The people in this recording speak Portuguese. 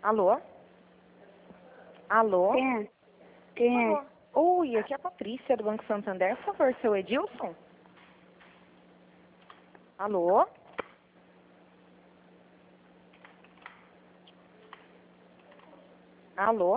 Alô? Alô? Quem é? Quem Alô? é? Oi, aqui é a Patrícia do Banco Santander. Por favor, seu Edilson? Alô? Alô?